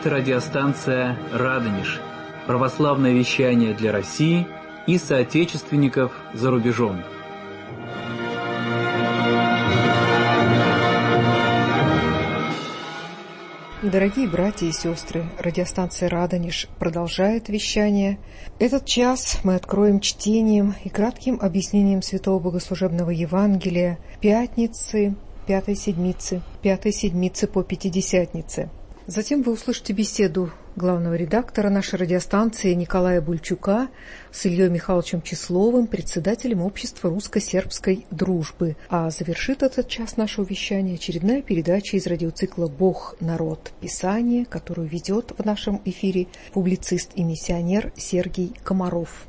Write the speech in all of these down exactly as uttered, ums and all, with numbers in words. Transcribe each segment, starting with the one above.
Это радиостанция «Радонеж», православное вещание для России и соотечественников за рубежом. Дорогие братья и сестры, радиостанция «Радонеж» продолжает вещание. Этот час мы откроем чтением и кратким объяснением Святого Богослужебного Евангелия пятницы, пятой седмицы, пятой седмицы по Пятидесятнице. Затем вы услышите беседу главного редактора нашей радиостанции Николая Бульчука с Ильей Михайловичем Числовым, председателем Общества русско-сербской дружбы. А завершит этот час нашего вещания очередная передача из радиоцикла «Бог, народ, Писание», которую ведет в нашем эфире публицист и миссионер Сергий Комаров.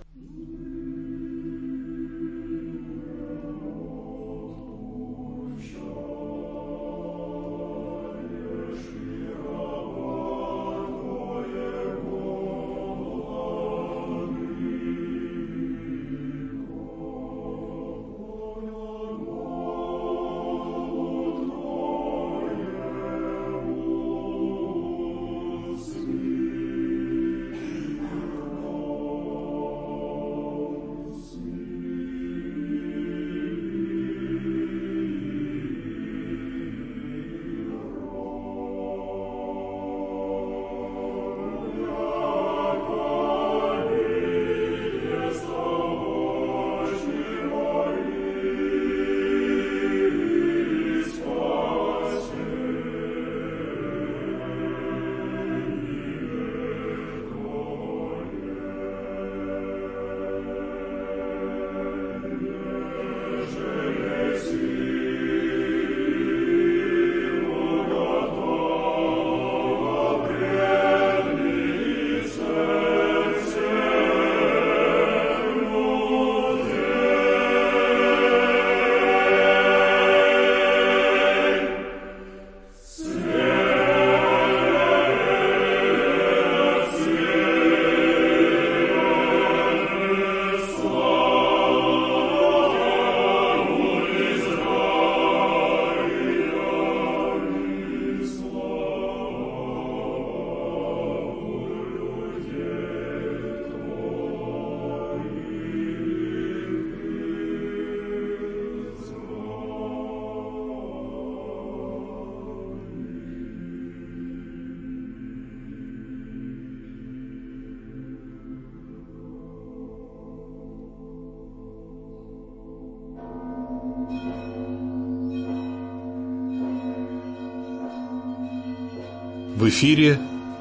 В эфире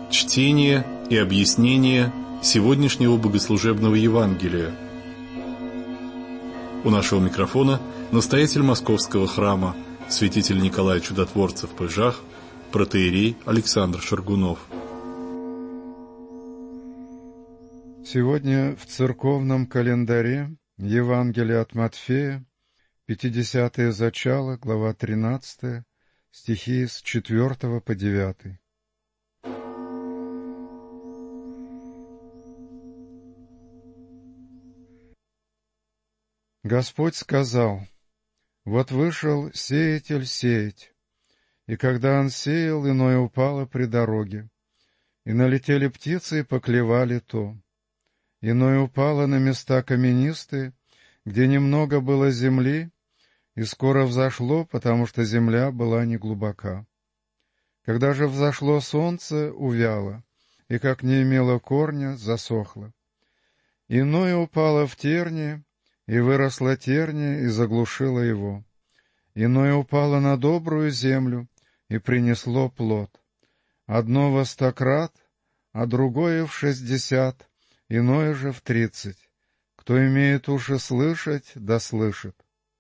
чтение и объяснение сегодняшнего богослужебного Евангелия. У нашего микрофона настоятель Московского храма, святитель Николай Чудотворцев Пыжах, протоиерей Александр Шаргунов. Сегодня в церковном календаре Евангелие от Матфея, пятидесятое зачало, глава тринадцатая, стихи с четвёртого по девятый. Господь сказал: «Вот вышел сеятель сеять, и когда он сеял, иное упало при дороге, и налетели птицы и поклевали то. Иное упало на места каменистые, где немного было земли, и скоро взошло, потому что земля была неглубока. Когда же взошло солнце, увяло, и, как не имело корня, засохло. Иное упало в тернии, и выросла терния, и заглушила его. Иное упало на добрую землю, и принесло плод. Одно во стократ, а другое в шестьдесят, иное же в тридцать. Кто имеет уши слышать, да слышит».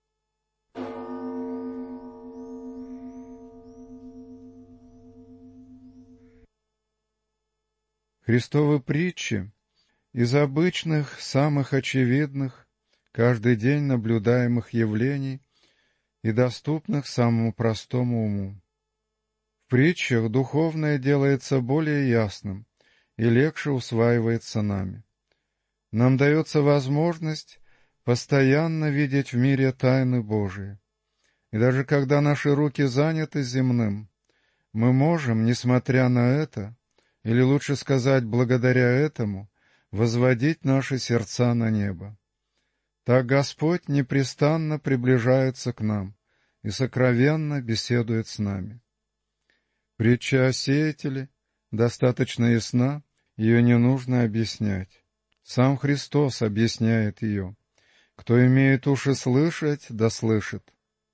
Христовы притчи из обычных, самых очевидных, каждый день наблюдаемых явлений и доступных самому простому уму. В притчах духовное делается более ясным и легче усваивается нами. Нам дается возможность постоянно видеть в мире тайны Божии. И даже когда наши руки заняты земным, мы можем, несмотря на это, или лучше сказать, благодаря этому, возводить наши сердца на небо. Так Господь непрестанно приближается к нам и сокровенно беседует с нами. Притча о сеятеле достаточно ясна, ее не нужно объяснять. Сам Христос объясняет ее. Кто имеет уши слышать, да слышит.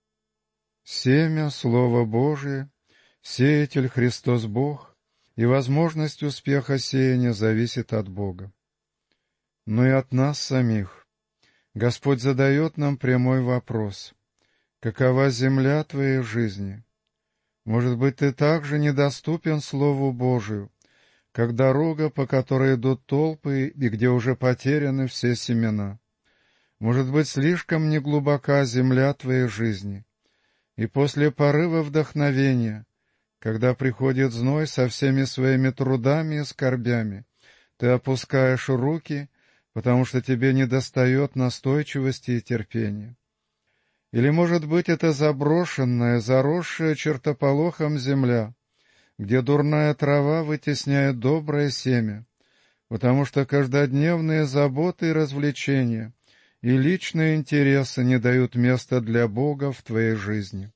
Семя — Слово Божие, сеятель — Христос Бог, и возможность успеха сеяния зависит от Бога. Но и от нас самих. Господь задает нам прямой вопрос. Какова земля твоей жизни? Может быть, ты также недоступен Слову Божию, как дорога, по которой идут толпы и где уже потеряны все семена. Может быть, слишком неглубока земля твоей жизни, и после порыва вдохновения, когда приходит зной со всеми своими трудами и скорбями, ты опускаешь руки, потому что тебе недостает настойчивости и терпения. Или, может быть, это заброшенная, заросшая чертополохом земля, где дурная трава вытесняет доброе семя, потому что каждодневные заботы и развлечения и личные интересы не дают места для Бога в твоей жизни.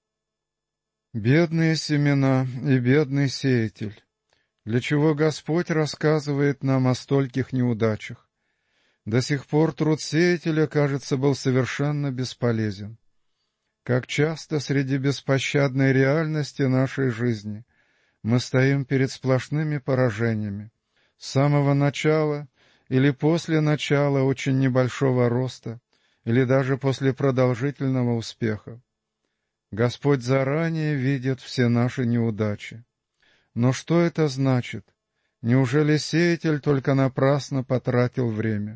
Бедные семена и бедный сеятель. Для чего Господь рассказывает нам о стольких неудачах? До сих пор труд сеятеля, кажется, был совершенно бесполезен. Как часто среди беспощадной реальности нашей жизни мы стоим перед сплошными поражениями. С самого начала или после начала очень небольшого роста, или даже после продолжительного успеха. Господь заранее видит все наши неудачи. Но что это значит? Неужели сеятель только напрасно потратил время?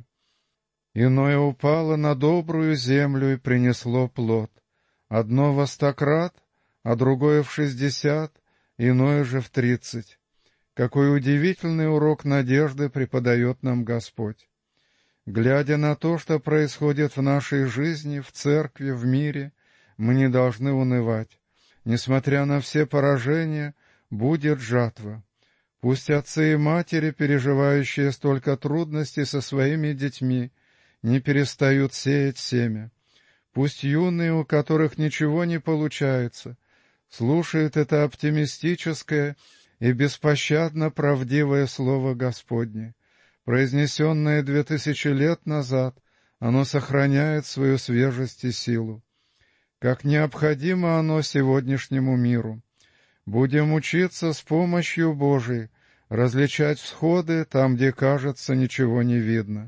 Иное упало на добрую землю и принесло плод. Одно во стократ, а другое в шестьдесят, иное же в тридцать. Какой удивительный урок надежды преподает нам Господь. Глядя на то, что происходит в нашей жизни, в церкви, в мире, мы не должны унывать. Несмотря на все поражения, будет жатва. Пусть отцы и матери, переживающие столько трудностей со своими детьми, не перестают сеять семя. Пусть юные, у которых ничего не получается, слушают это оптимистическое и беспощадно правдивое слово Господне. Произнесенное две тысячи лет назад, оно сохраняет свою свежесть и силу. Как необходимо оно сегодняшнему миру. Будем учиться с помощью Божией различать всходы там, где, кажется, ничего не видно.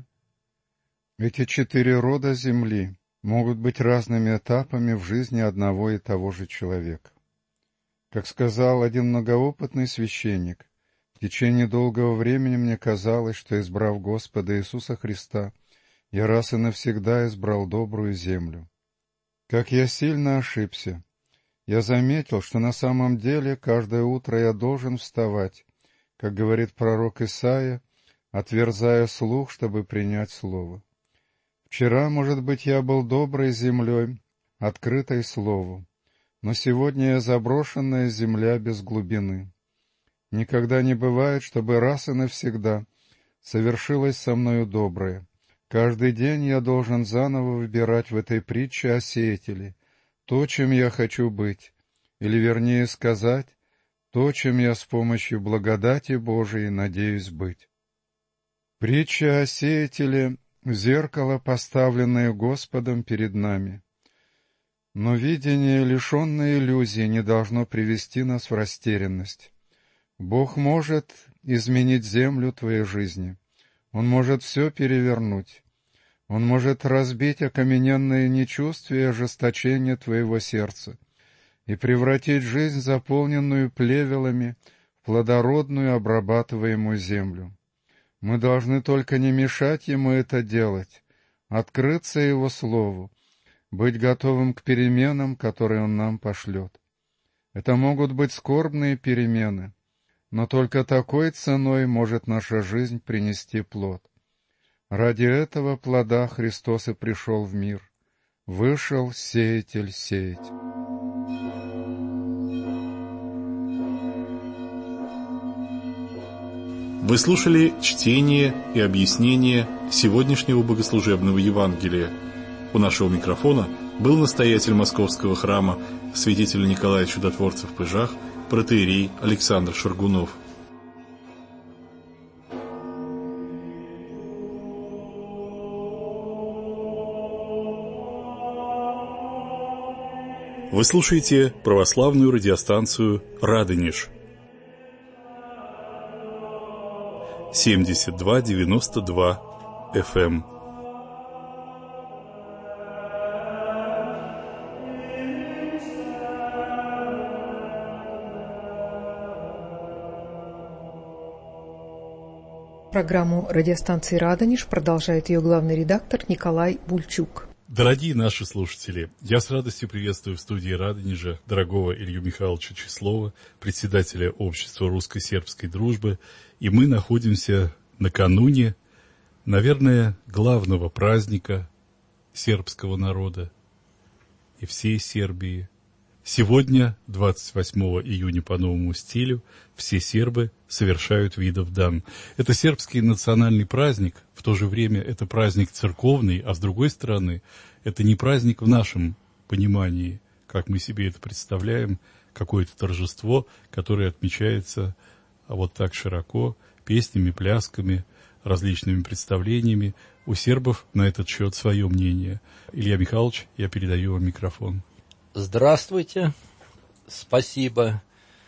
Эти четыре рода земли могут быть разными этапами в жизни одного и того же человека. Как сказал один многоопытный священник, в течение долгого времени мне казалось, что, избрав Господа Иисуса Христа, я раз и навсегда избрал добрую землю. Как я сильно ошибся! Я заметил, что на самом деле каждое утро я должен вставать, как говорит пророк Исаия, отверзая слух, чтобы принять слово. Вчера, может быть, я был доброй землей, открытой слову, но сегодня я заброшенная земля без глубины. Никогда не бывает, чтобы раз и навсегда совершилось со мною доброе. Каждый день я должен заново выбирать в этой притче о сеятеле то, чем я хочу быть, или, вернее сказать, то, чем я с помощью благодати Божией надеюсь быть. Притча о сеятеле — зеркало, поставленное Господом перед нами. Но видение, лишенное иллюзий, не должно привести нас в растерянность. Бог может изменить землю твоей жизни. Он может все перевернуть. Он может разбить окамененное нечувствие и ожесточение твоего сердца и превратить жизнь, заполненную плевелами, в плодородную обрабатываемую землю. Мы должны только не мешать Ему это делать, открыться Его Слову, быть готовым к переменам, которые Он нам пошлет. Это могут быть скорбные перемены, но только такой ценой может наша жизнь принести плод. Ради этого плода Христос и пришел в мир. Вышел сеятель сеять. Вы слушали чтение и объяснение сегодняшнего богослужебного Евангелия. У нашего микрофона был настоятель Московского храма святитель Николай Чудотворцев в Пыжах, протоиерей Александр Шаргунов. Вы слушаете православную радиостанцию «Радонеж». семьдесят два девяносто два эф эм. Программу радиостанции «Радонеж» продолжает ее главный редактор Николай Бульчук. Дорогие наши слушатели, я с радостью приветствую в студии Радонежа дорогого Илью Михайловича Числова, председателя Общества русско-сербской дружбы, и мы находимся накануне, наверное, главного праздника сербского народа и всей Сербии. Сегодня, двадцать восьмого июня по новому стилю, все сербы совершают Видовдан. Это сербский национальный праздник, в то же время это праздник церковный, а с другой стороны, это не праздник в нашем понимании, как мы себе это представляем, какое-то торжество, которое отмечается вот так широко, песнями, плясками, различными представлениями. У сербов на этот счет свое мнение. Илья Михайлович, я передаю вам микрофон. Здравствуйте. Спасибо,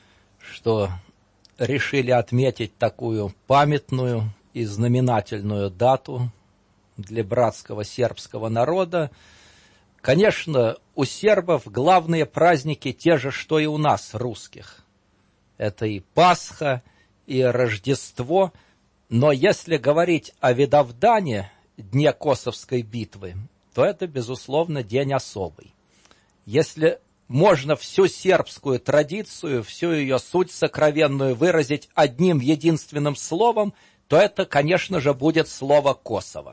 что решили отметить такую памятную и знаменательную дату для братского сербского народа. Конечно, у сербов главные праздники те же, что и у нас, русских. Это и Пасха, и Рождество. Но если говорить о Видовдане, дне Косовской битвы, то это, безусловно, день особый. Если можно всю сербскую традицию, всю ее суть сокровенную выразить одним единственным словом, то это, конечно же, будет слово «Косово».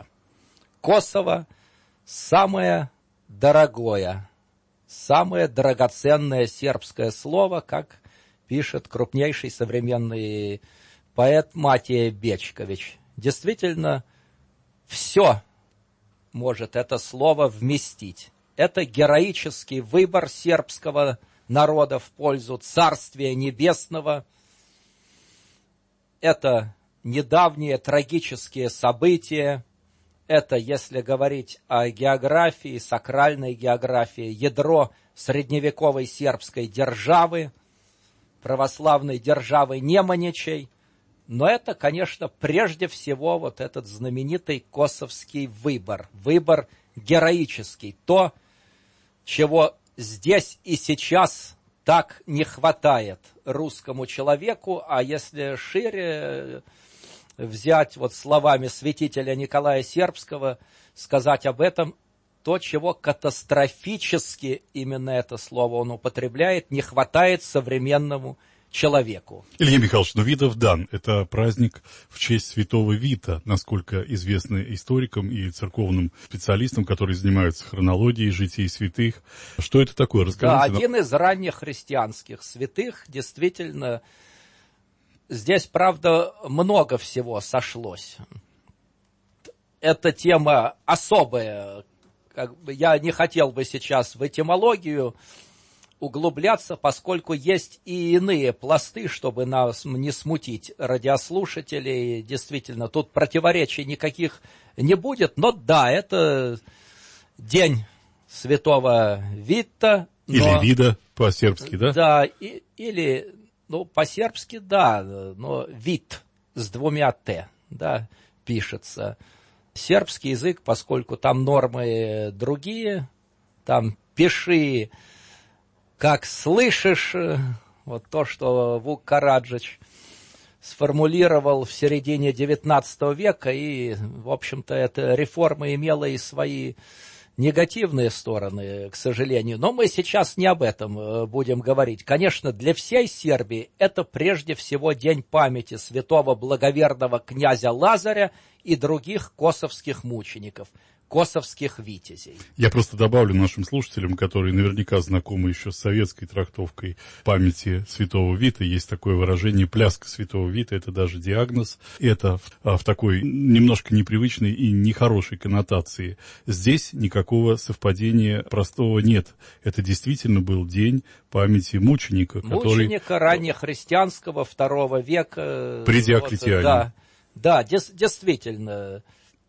Косово – самое дорогое, самое драгоценное сербское слово, как пишет крупнейший современный поэт Матия Бечкович. Действительно, все может это слово вместить. Это героический выбор сербского народа в пользу Царствия Небесного. Это недавние трагические события. Это, если говорить о географии, сакральной географии, ядро средневековой сербской державы, православной державы Неманичей. Но это, конечно, прежде всего вот этот знаменитый косовский выбор. Выбор героический. То, чего здесь и сейчас так не хватает русскому человеку, а если шире взять вот словами святителя Николая Сербского, сказать об этом, то, чего катастрофически, именно это слово он употребляет, не хватает современному человеку. Илья Михайлович, ну Видовдан – это праздник в честь святого Вита, насколько известно историкам и церковным специалистам, которые занимаются хронологией житий святых. Что это такое? Расскажите. Да, один из ранних христианских святых, действительно, здесь, правда, много всего сошлось. Эта тема особая. Как бы я не хотел бы сейчас в этимологию углубляться, поскольку есть и иные пласты, чтобы нас не смутить радиослушателей. Действительно, тут противоречий никаких не будет. Но да, это день святого Вита. Или но, Вида по-сербски, да? Да, и, или, ну, по-сербски, да, но Вит с двумя «т», да, пишется. Сербский язык, поскольку там нормы другие, там пиши, как слышишь, вот то, что Вук Караджич сформулировал в середине девятнадцатого века, и, в общем-то, эта реформа имела и свои негативные стороны, к сожалению. Но мы сейчас не об этом будем говорить. Конечно, для всей Сербии это прежде всего день памяти святого благоверного князя Лазаря и других косовских мучеников. косовских витязей. Я просто добавлю нашим слушателям, которые наверняка знакомы еще с советской трактовкой памяти святого Вита, есть такое выражение «пляска святого Вита», это даже диагноз, это в, в такой немножко непривычной и нехорошей коннотации. Здесь никакого совпадения простого нет. Это действительно был день памяти мученика, который... Мученика раннехристианского второго века. При Диоклетиане. Вот, да, да, дес, действительно...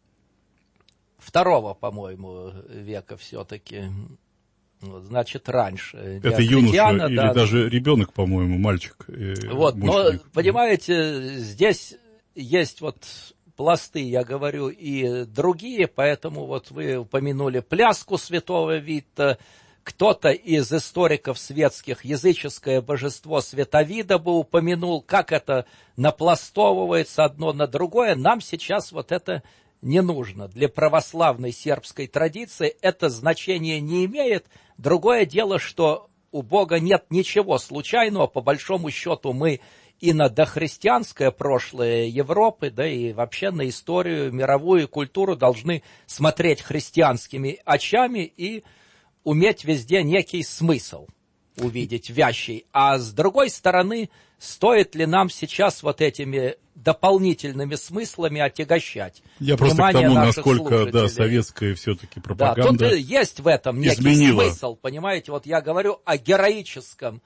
Второго, по-моему, века все-таки, значит, раньше. Это юноша да, или даже ребенок, по-моему, мальчик. Вот, но, понимаете, здесь есть вот пласты, я говорю, и другие, поэтому вот вы упомянули пляску святого Вита. Кто-то из историков светских языческое божество Световида бы упомянул, как это напластовывается одно на другое. Нам сейчас вот это не нужно. Для православной сербской традиции это значение не имеет. Другое дело, что у Бога нет ничего случайного. По большому счету мы и на дохристианское прошлое Европы, да и вообще на историю, мировую культуру должны смотреть христианскими очами и уметь везде некий смысл увидеть вящий. А с другой стороны, стоит ли нам сейчас вот этими дополнительными смыслами отягощать Я просто к тому, насколько слушателей. Да, советская все-таки пропаганда да, тут есть в этом некий изменила. Смысл, понимаете, вот я говорю о героическом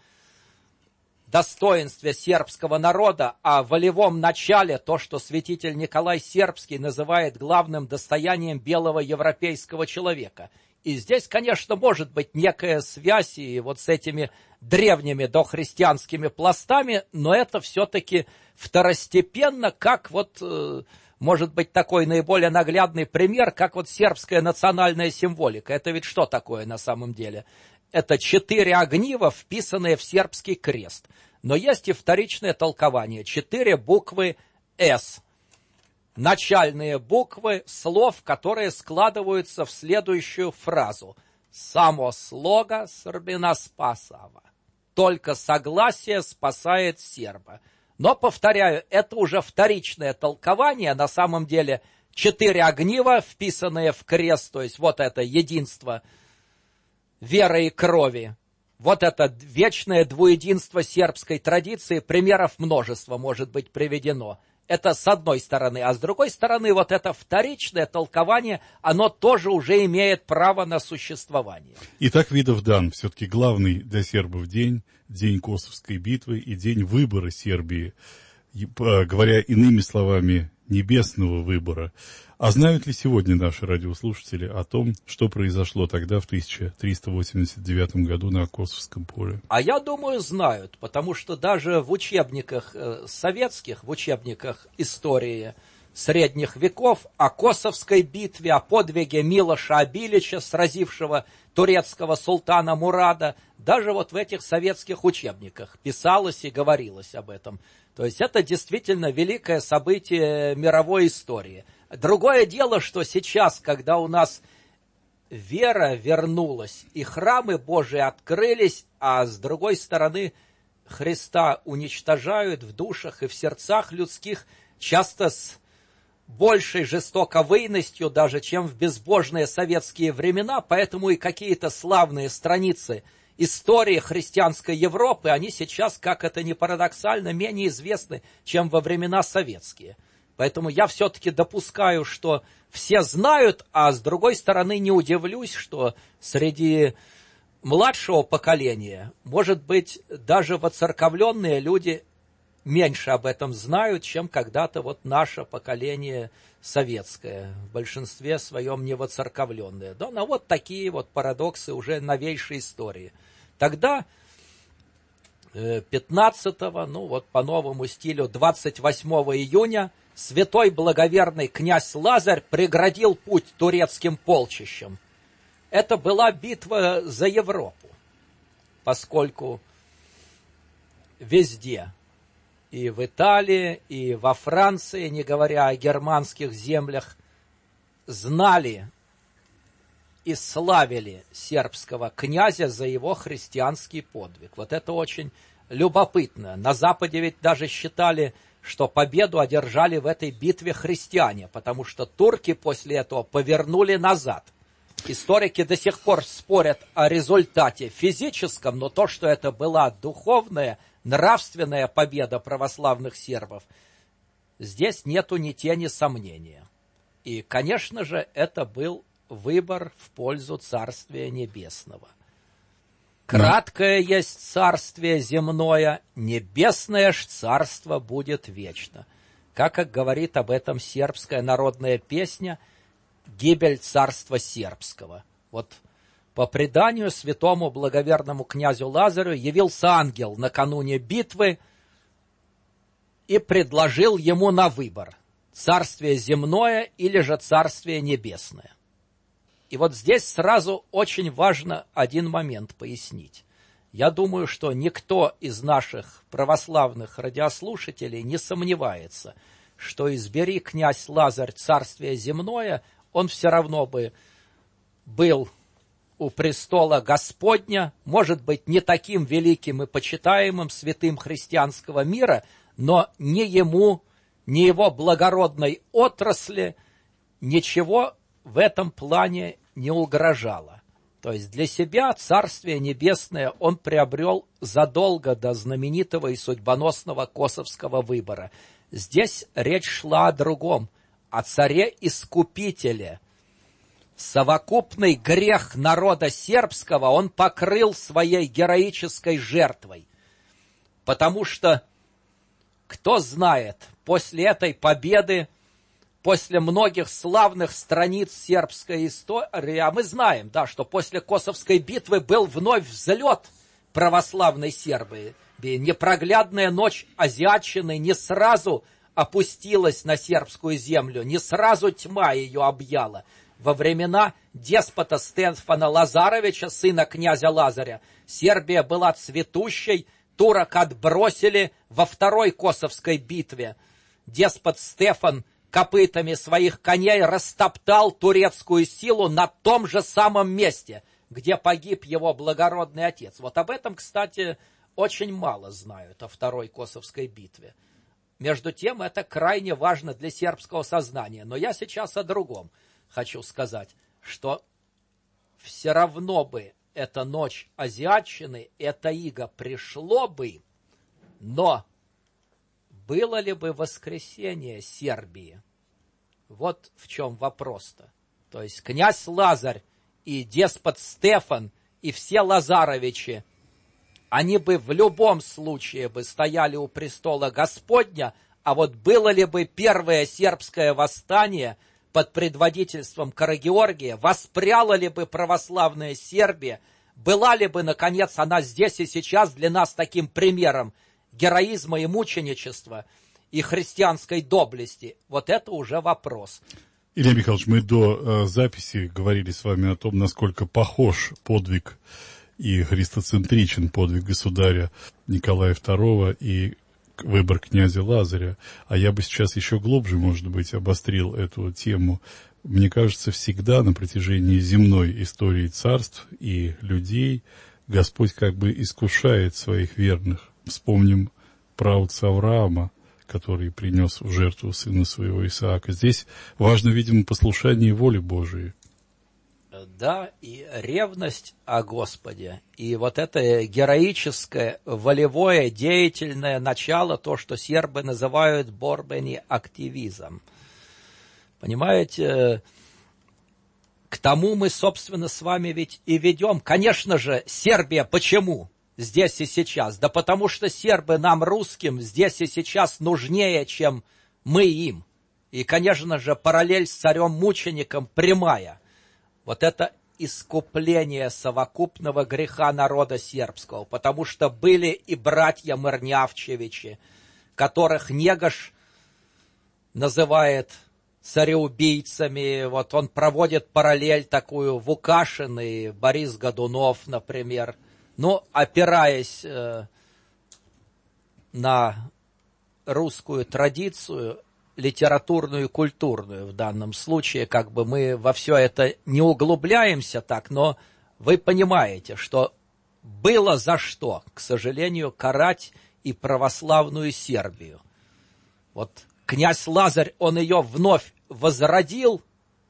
достоинстве сербского народа, о волевом начале, то, что святитель Николай Сербский называет главным достоянием белого европейского человека. И здесь, конечно, может быть некая связь и вот с этими древними дохристианскими пластами, но это все-таки второстепенно, как вот, может быть, такой наиболее наглядный пример, как вот сербская национальная символика. Это ведь что такое на самом деле? Это четыре огнива, вписанные в сербский крест. Но есть и вторичное толкование. Четыре буквы «С». Начальные буквы слов, которые складываются в следующую фразу. «Само слога Srbina spasava». Только согласие спасает серба. Но, повторяю, это уже вторичное толкование. На самом деле четыре огнива, вписанные в крест, то есть вот это единство веры и крови. Вот это вечное двуединство сербской традиции, примеров множество может быть приведено. Это с одной стороны. А с другой стороны, вот это вторичное толкование, оно тоже уже имеет право на существование. Итак, Видовдан, все-таки главный для сербов день, день Косовской битвы и день выбора Сербии, говоря иными словами, небесного выбора. А знают ли сегодня наши радиослушатели о том, что произошло тогда, в тысяча триста восемьдесят девятом году на Косовском поле? А я думаю, знают, потому что даже в учебниках э, советских, в учебниках истории средних веков о Косовской битве, о подвиге Милоша Абилича, сразившего турецкого султана Мурада, даже вот в этих советских учебниках писалось и говорилось об этом. То есть это действительно великое событие мировой истории. Другое дело, что сейчас, когда у нас вера вернулась, и храмы Божии открылись, а с другой стороны Христа уничтожают в душах и в сердцах людских, часто с большей жестоковыйностью даже, чем в безбожные советские времена, поэтому и какие-то славные страницы истории христианской Европы, они сейчас, как это ни парадоксально, менее известны, чем во времена советские. Поэтому я все-таки допускаю, что все знают, а с другой стороны не удивлюсь, что среди младшего поколения, может быть, даже воцерковленные люди меньше об этом знают, чем когда-то вот наше поколение советское, в большинстве своем не воцерковленное. Да, но вот такие вот парадоксы уже новейшей истории. Тогда пятнадцатого, ну вот по новому стилю, двадцать восьмого июня, святой благоверный князь Лазарь преградил путь турецким полчищам. Это была битва за Европу, поскольку везде, и в Италии, и во Франции, не говоря о германских землях, знали и славили сербского князя за его христианский подвиг. Вот это очень любопытно. На Западе ведь даже считали что победу одержали в этой битве христиане, потому что турки после этого повернули назад. Историки до сих пор спорят о результате физическом, но то, что это была духовная, нравственная победа православных сербов, здесь нету ни тени сомнения. И, конечно же, это был выбор в пользу Царствия Небесного. Краткое есть царствие земное, небесное ж царство будет вечно. Как, как говорит об этом сербская народная песня «Гибель царства сербского». Вот по преданию святому благоверному князю Лазарю явился ангел накануне битвы и предложил ему на выбор царствие земное или же царствие небесное. И вот здесь сразу очень важно один момент пояснить. Я думаю, что никто из наших православных радиослушателей не сомневается, что избери князь Лазарь царствие земное, он все равно бы был у престола Господня, может быть, не таким великим и почитаемым святым христианского мира, но ни ему, ни его благородной отрасли ничего в этом плане не угрожало. То есть для себя Царствие Небесное он приобрел задолго до знаменитого и судьбоносного Косовского выбора. Здесь речь шла о другом, о царе-искупителе. Совокупный грех народа сербского он покрыл своей героической жертвой. Потому что, кто знает, после этой победы, после многих славных страниц сербской истории, а мы знаем, да, что после Косовской битвы был вновь взлет православной Сербии. Непроглядная ночь азиатчины не сразу опустилась на сербскую землю, не сразу тьма ее объяла. Во времена деспота Стефана Лазаровича, сына князя Лазаря, Сербия была цветущей, турок отбросили во второй Косовской битве. Деспот Стефан копытами своих коней растоптал турецкую силу на том же самом месте, где погиб его благородный отец. Вот об этом, кстати, очень мало знают, о второй Косовской битве. Между тем, это крайне важно для сербского сознания. Но я сейчас о другом хочу сказать, что все равно бы эта ночь азиатчины, это иго пришло бы, но было ли бы воскресение Сербии? Вот в чем вопрос-то. То есть князь Лазарь и деспот Стефан и все Лазаровичи, они бы в любом случае бы стояли у престола Господня, а вот было ли бы первое сербское восстание под предводительством Карагеоргия, воспряла ли бы православная Сербия, была ли бы, наконец, она здесь и сейчас для нас таким примером героизма и мученичества и христианской доблести, вот это уже вопрос. Илья Михайлович, мы до э, записи говорили с вами о том, насколько похож подвиг и христоцентричен подвиг государя Николая второго и выбор князя Лазаря. А я бы сейчас еще глубже, может быть, обострил эту тему. Мне кажется, всегда на протяжении земной истории царств и людей Господь как бы искушает своих верных. Вспомним праотца Авраама, который принес в жертву сына своего Исаака. Здесь важно, видимо, послушание воли Божией. Да, и ревность о Господе, и вот это героическое, волевое, деятельное начало, то, что сербы называют борбени активизм. Понимаете, к тому мы, собственно, с вами ведь и ведем. Конечно же, Сербия почему здесь и сейчас? Да потому что сербы нам, русским, здесь и сейчас нужнее, чем мы им. И, конечно же, параллель с царем-мучеником прямая. Вот это искупление совокупного греха народа сербского, потому что были и братья Мырнявчевичи, которых Негаш называет цареубийцами. Вот он проводит параллель такую Вукашин и Борис Годунов, например. Ну, опираясь э, на русскую традицию, литературную и культурную в данном случае, как бы мы во все это не углубляемся так, но вы понимаете, что было за что, к сожалению, карать и православную Сербию. Вот князь Лазарь, он ее вновь возродил,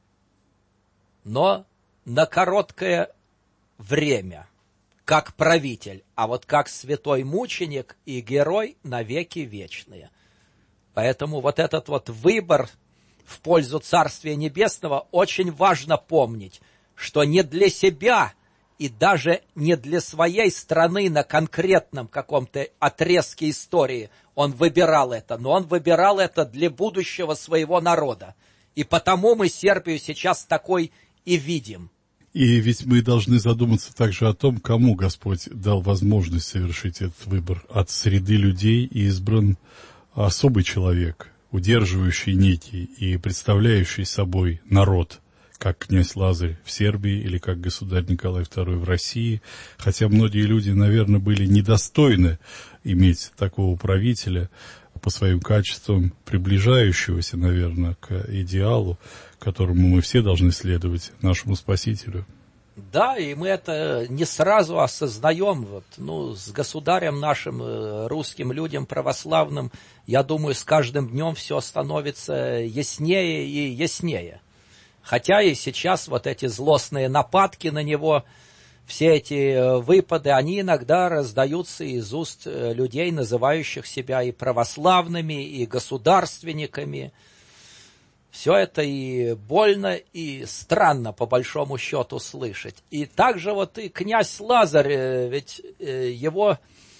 но на короткое время, как правитель, а вот как святой мученик и герой навеки вечные. Поэтому вот этот вот выбор в пользу Царствия Небесного очень важно помнить, что не для себя и даже не для своей страны на конкретном каком-то отрезке истории он выбирал это, но он выбирал это для будущего своего народа. И потому мы Сербию сейчас такой и видим. И ведь мы должны задуматься также о том, кому Господь дал возможность совершить этот выбор. От среды людей избран особый человек, удерживающий нити и представляющий собой народ, как князь Лазарь в Сербии или как государь Николай второй в России, хотя многие люди, наверное, были недостойны иметь такого правителя по своим качествам, приближающегося, наверное, к идеалу, которому мы все должны следовать, нашему Спасителю. Да, и мы это не сразу осознаем. Вот, ну, с государем нашим, русским людям православным, я думаю, с каждым днем все становится яснее и яснее. Хотя и сейчас вот эти злостные нападки на него, все эти выпады, они иногда раздаются из уст людей, называющих себя и православными, и государственниками. Все это и больно, и странно, по большому счету, слышать. И также вот и князь Лазарь, ведь его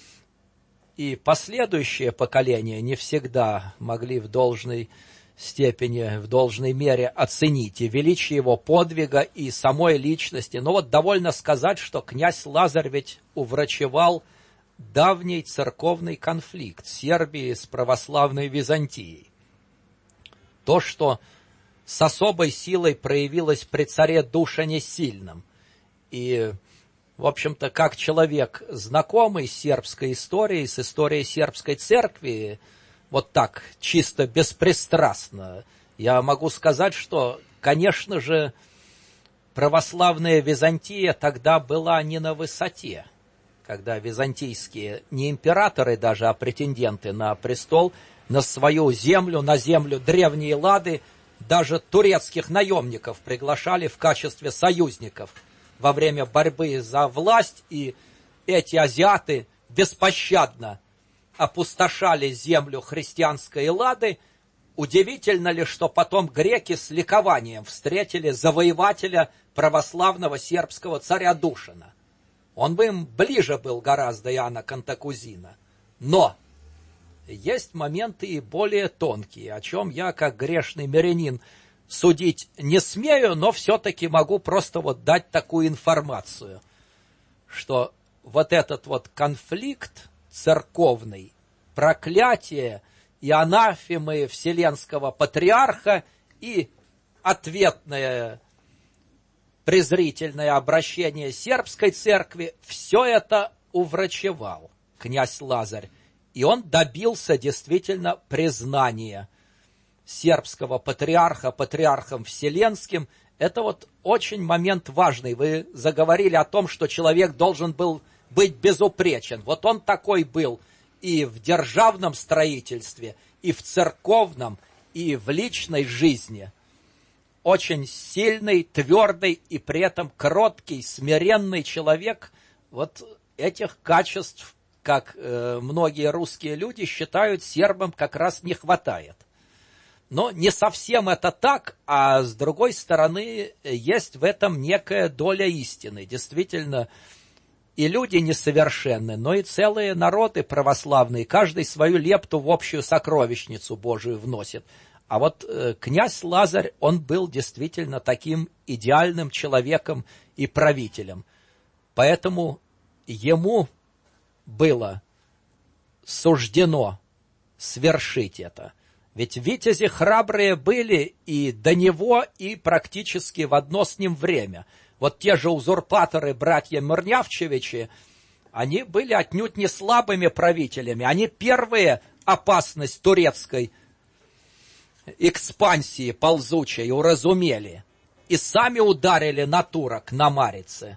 и последующие поколения не всегда могли в должной степени, в должной мере оценить и величие его подвига, и самой личности. Но вот довольно сказать, что князь Лазарь ведь уврачевал давний церковный конфликт Сербии с православной Византией. То, что с особой силой проявилось при царе Душане Сильном. И, в общем-то, как человек, знакомый с сербской историей, с историей сербской церкви, вот так, чисто беспристрастно, я могу сказать, что, конечно же, православная Византия тогда была не на высоте, когда византийские, не императоры даже, а претенденты на престол, на свою землю, на землю древней Лады, даже турецких наемников приглашали в качестве союзников во время борьбы за власть, и эти азиаты беспощадно опустошали землю христианской Лады. Удивительно ли, что потом греки с ликованием встретили завоевателя православного сербского царя Душана. Он бы им ближе был гораздо, Иоанна Кантакузина. Но есть моменты и более тонкие, о чем я, как грешный мирянин, судить не смею, но все-таки могу просто вот дать такую информацию, что вот этот вот конфликт церковный, проклятие и анафемы Вселенского Патриарха и ответное презрительное обращение сербской церкви, все это уврачевал князь Лазарь. И он добился действительно признания сербского патриарха патриархом Вселенским. Это вот очень момент важный. Вы заговорили о том, что человек должен был быть безупречен. Вот он такой был и в державном строительстве, и в церковном, и в личной жизни. Очень сильный, твердый и при этом кроткий, смиренный человек. Вот этих качеств, как э, многие русские люди считают, сербам как раз не хватает. Но не совсем это так, а с другой стороны, есть в этом некая доля истины. Действительно, и люди несовершенны, но и целые народы православные, каждый свою лепту в общую сокровищницу Божию вносит. А вот э, князь Лазарь, он был действительно таким идеальным человеком и правителем. Поэтому ему было суждено свершить это. Ведь витязи храбрые были и до него, и практически в одно с ним время. Вот те же узурпаторы, братья Мырнявчевичи, они были отнюдь не слабыми правителями. Они первые опасность турецкой экспансии ползучей уразумели и сами ударили на турок на Марице.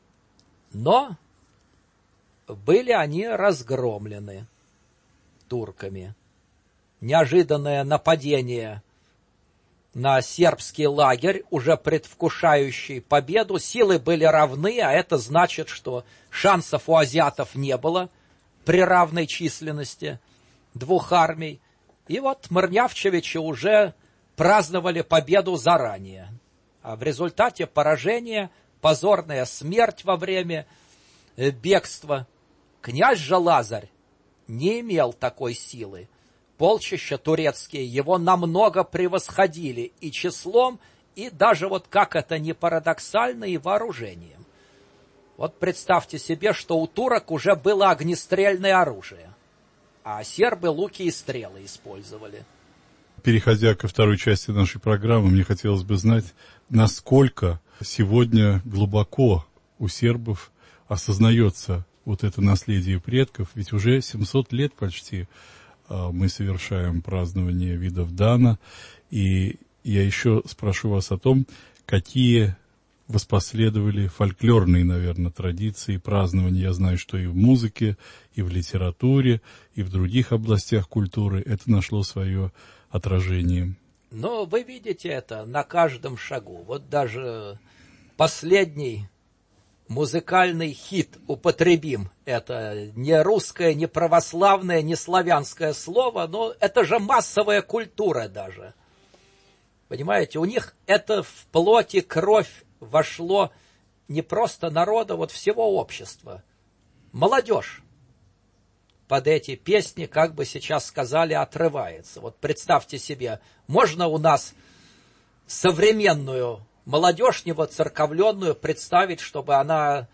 Но были они разгромлены турками. неожиданное нападение на сербский лагерь, уже предвкушающий победу. Силы были равны, а это значит, что шансов у азиатов не было при равной численности двух армий. И вот Мрнявчевичи уже праздновали победу заранее. А в результате поражения, позорная смерть во время бегства. Князь же Лазарь не имел такой силы. Полчища турецкие его намного превосходили и числом, и даже, вот как это ни парадоксально, и вооружением. Вот представьте себе, что у турок уже было огнестрельное оружие, а сербы луки и стрелы использовали. Переходя ко второй части нашей программы, мне хотелось бы знать, насколько сегодня глубоко у сербов осознается вот это наследие предков, ведь уже семьсот лет почти мы совершаем празднование видов Дана, и я еще спрошу вас о том, какие воспоследовали фольклорные, наверное, традиции празднования. Я знаю, что и в музыке, и в литературе, и в других областях культуры это нашло свое отражение. Но вы видите это на каждом шагу. Вот даже последний музыкальный хит употребим. Это не русское, не православное, не славянское слово, но это же массовая культура даже. Понимаете, у них это в плоти, кровь вошло не просто народа, вот всего общества. Молодежь под эти песни, как бы сейчас сказали, отрывается. Вот представьте себе, можно у нас современную молодежь невоцерковленную представить, чтобы она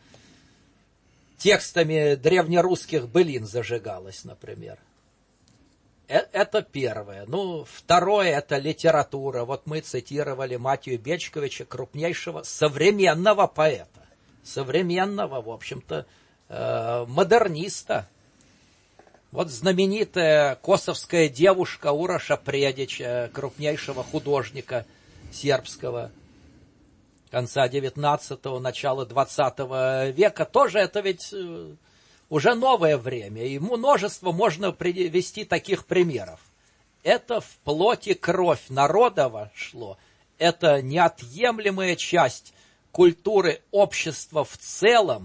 текстами древнерусских былин зажигалась, например. Это первое. Ну, второе, это литература. Вот мы цитировали Матью Бечковича, крупнейшего современного поэта. Современного, в общем-то, э, модерниста. Вот знаменитая косовская девушка Уроша Предича, крупнейшего художника сербского конца девятнадцатого, начала двадцатого века. Тоже это ведь уже новое время, и множество можно привести таких примеров. Это в плоти кровь народа вошло, это неотъемлемая часть культуры общества в целом,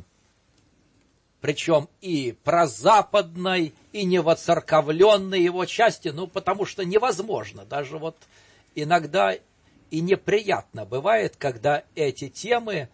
причем и прозападной, и невоцерковленной его части, ну, потому что невозможно, даже вот иногда и неприятно бывает, когда эти темы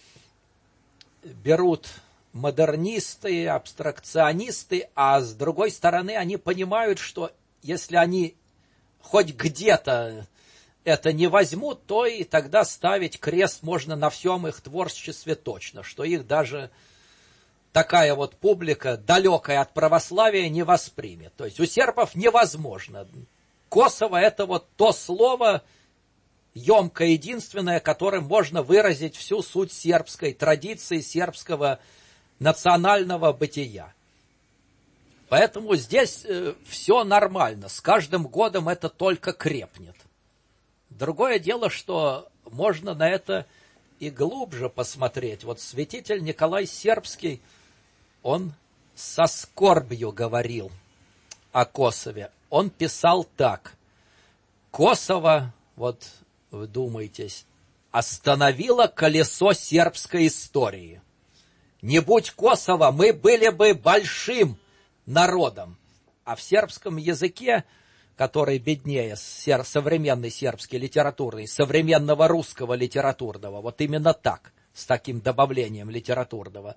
берут модернисты, абстракционисты, а с другой стороны они понимают, что если они хоть где-то это не возьмут, то и тогда ставить крест можно на всем их творчестве точно, что их даже такая вот публика, далекая от православия, не воспримет. То есть у сербов невозможно. Косово — это вот то слово емкое, единственное, которым можно выразить всю суть сербской традиции, сербского национального бытия. Поэтому здесь э, все нормально. С каждым годом это только крепнет. Другое дело, что можно на это и глубже посмотреть. Вот святитель Николай Сербский, он со скорбью говорил о Косове. Он писал так: Косово, вот вдумайтесь, остановило колесо сербской истории. Не будь Косово, мы были бы большим народом. А в сербском языке, который беднее сер- современный сербский литературный, современного русского литературного, вот именно так, с таким добавлением литературного,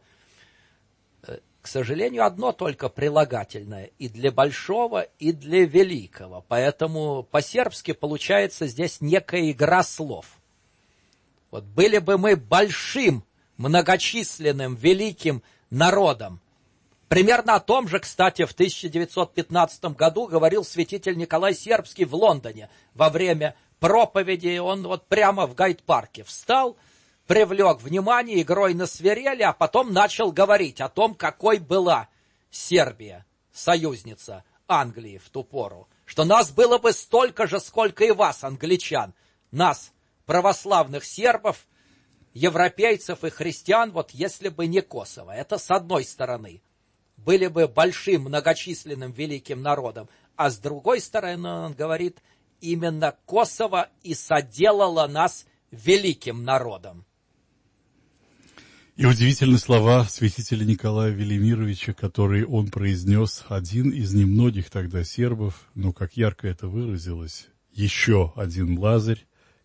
к сожалению, одно только прилагательное и для большого, и для великого. Поэтому по-сербски получается здесь некая игра слов. Вот были бы мы большим, многочисленным, великим народом. Примерно о том же, кстати, в тысяча девятьсот пятнадцатом году говорил святитель Николай Сербский в Лондоне. Во время проповеди он вот прямо в Гайд-парке встал, привлек внимание игрой на свирели, а потом начал говорить о том, какой была Сербия, союзница Англии в ту пору. Что нас было бы столько же, сколько и вас, англичан. Нас, православных сербов, европейцев и христиан, вот если бы не Косово. Это с одной стороны. Были бы большим, многочисленным, великим народом. а с другой стороны он говорит, именно Косово и соделало нас великим народом. И удивительны слова святителя Николая Велимировича, которые он произнес, один из немногих тогда сербов, но как ярко это выразилось, еще один Лазарь,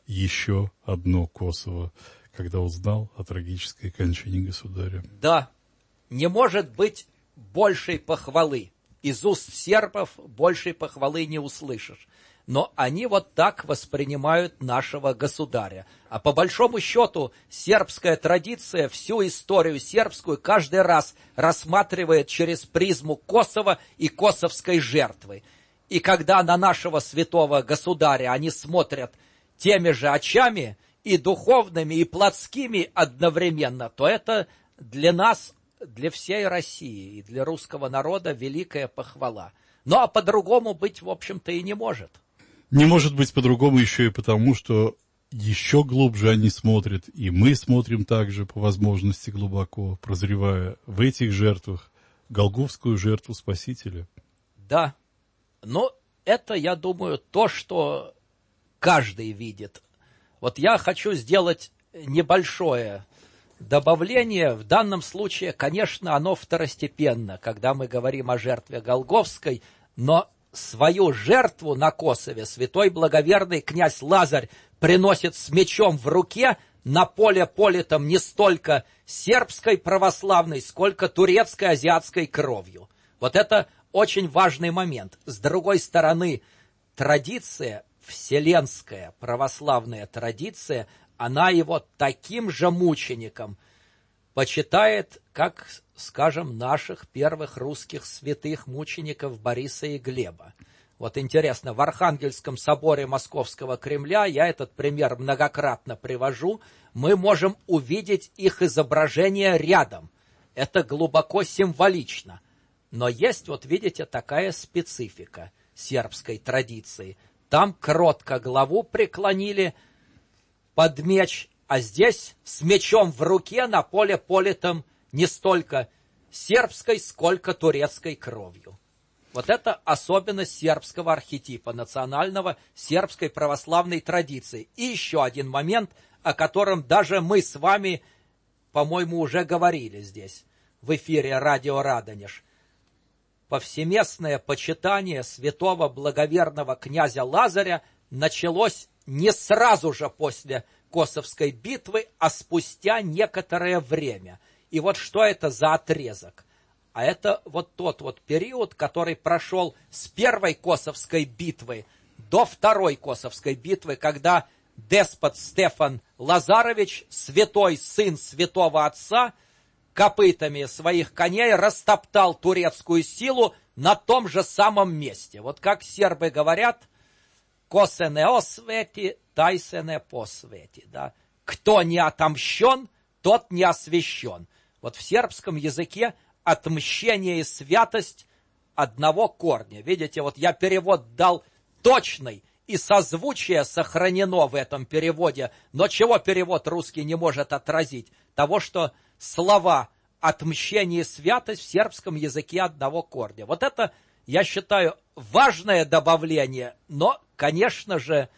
еще одно Косово, когда узнал о трагической кончине государя. Да, не может быть большей похвалы. Из уст сербов большей похвалы не услышишь. Но они вот так воспринимают нашего государя. А по большому счету сербская традиция всю историю сербскую каждый раз рассматривает через призму Косово и косовской жертвы. И когда на нашего святого государя они смотрят теми же очами, и духовными, и плотскими одновременно, то это для нас, для всей России и для русского народа великая похвала. Ну а по-другому быть, в общем-то, и не может. Не может быть по-другому еще и потому, что еще глубже они смотрят, и мы смотрим также по возможности глубоко, прозревая в этих жертвах голгофскую жертву Спасителя. Да, но это, я думаю, то, что каждый видит. Вот я хочу сделать небольшое добавление. В данном случае, конечно, оно второстепенно, когда мы говорим о жертве Голгофской, но свою жертву на Косове святой благоверный князь Лазарь приносит с мечом в руке на поле политом не столько сербской православной, сколько турецкой азиатской кровью. Вот это очень важный момент. С другой стороны, традиция, вселенская православная традиция, она его таким же мучеником почитает, как, скажем, наших первых русских святых мучеников Бориса и Глеба. Вот интересно, в Архангельском соборе Московского Кремля, я этот пример многократно привожу, мы можем увидеть их изображение рядом. Это глубоко символично. Но есть, вот видите, такая специфика сербской традиции. Там кротко главу преклонили под меч, а здесь с мечом в руке на поле политом не столько сербской, сколько турецкой кровью. Вот это особенность сербского архетипа, национального сербской православной традиции. И еще один момент, о котором даже мы с вами, по-моему, уже говорили здесь, в эфире радио Радонеж. Повсеместное почитание святого благоверного князя Лазаря началось не сразу же после Косовской битвы, а спустя некоторое время. И вот что это за отрезок? А это вот тот вот период, который прошел с первой Косовской битвы до второй Косовской битвы, когда деспот Стефан Лазарович, святой сын святого отца, копытами своих коней растоптал турецкую силу на том же самом месте. Вот как сербы говорят, «Ко се не освети, тай се не посвети». Да? Кто не отомщен, тот не освящен. Вот в сербском языке отмщение и святость одного корня. Видите, вот я перевод дал точный, и созвучие сохранено в этом переводе. Но чего перевод русский не может отразить? Того, что слова отмщение и святость в сербском языке одного корня. Вот это, я считаю, важное добавление, но, конечно же,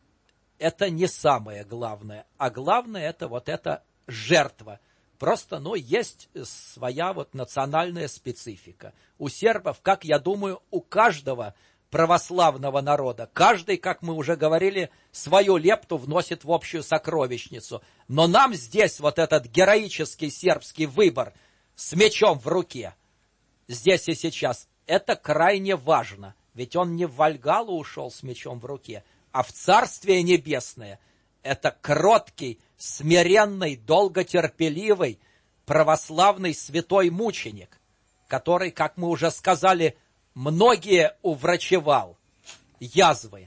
это не самое главное. А главное это вот эта жертва. Просто, ну, есть своя вот национальная специфика. У сербов, как я думаю, у каждого православного народа, каждый, как мы уже говорили, свою лепту вносит в общую сокровищницу. Но нам здесь вот этот героический сербский выбор с мечом в руке, здесь и сейчас, это крайне важно. Ведь он не в Вальгаллу ушел с мечом в руке, а в Царствие Небесное. Это кроткий, смиренный, долготерпеливый, православный святой мученик, который, как мы уже сказали, многие уврачевал язвы.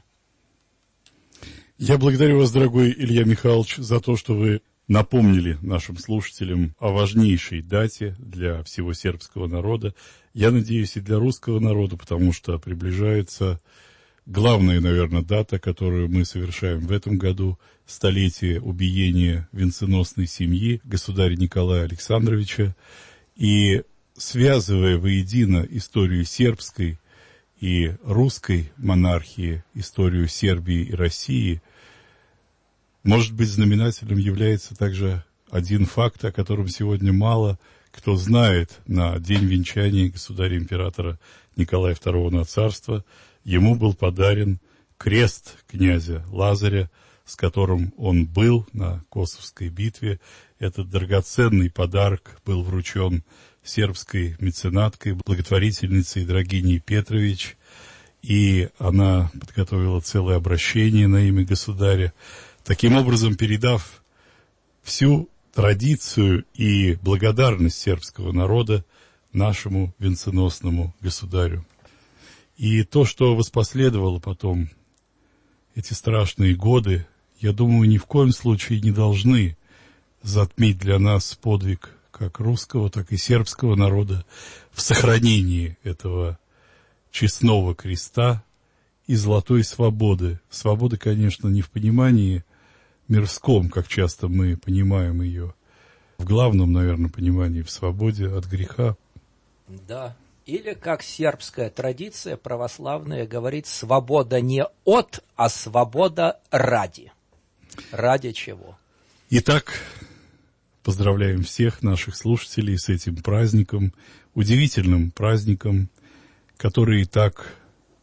Я благодарю вас, дорогой Илья Михайлович, за то, что вы напомнили нашим слушателям о важнейшей дате для всего сербского народа. Я надеюсь, и для русского народа, потому что приближается главная, наверное, дата, которую мы совершаем в этом году, столетие убиения венценосной семьи государя Николая Александровича. И связывая воедино историю сербской и русской монархии, историю Сербии и России, может быть, знаменательным является также один факт, о котором сегодня мало кто знает. На день венчания государя-императора Николая второго на царство ему был подарен крест князя Лазаря, с которым он был на Косовской битве. Этот драгоценный подарок был вручен сербской меценаткой, благотворительницей Драгиней Петрович, и она подготовила целое обращение на имя государя, таким образом передав всю традицию и благодарность сербского народа нашему венценосному государю. И то, что воспоследовало потом, эти страшные годы, я думаю, ни в коем случае не должны затмить для нас подвиг как русского, так и сербского народа в сохранении этого честного креста и золотой свободы. Свободы, конечно, не в понимании мирском, как часто мы понимаем ее, в главном, наверное, понимании, в свободе от греха. Да, или, как сербская традиция православная говорит, свобода не от, а свобода ради. Ради чего? Итак, поздравляем всех наших слушателей с этим праздником, удивительным праздником, который так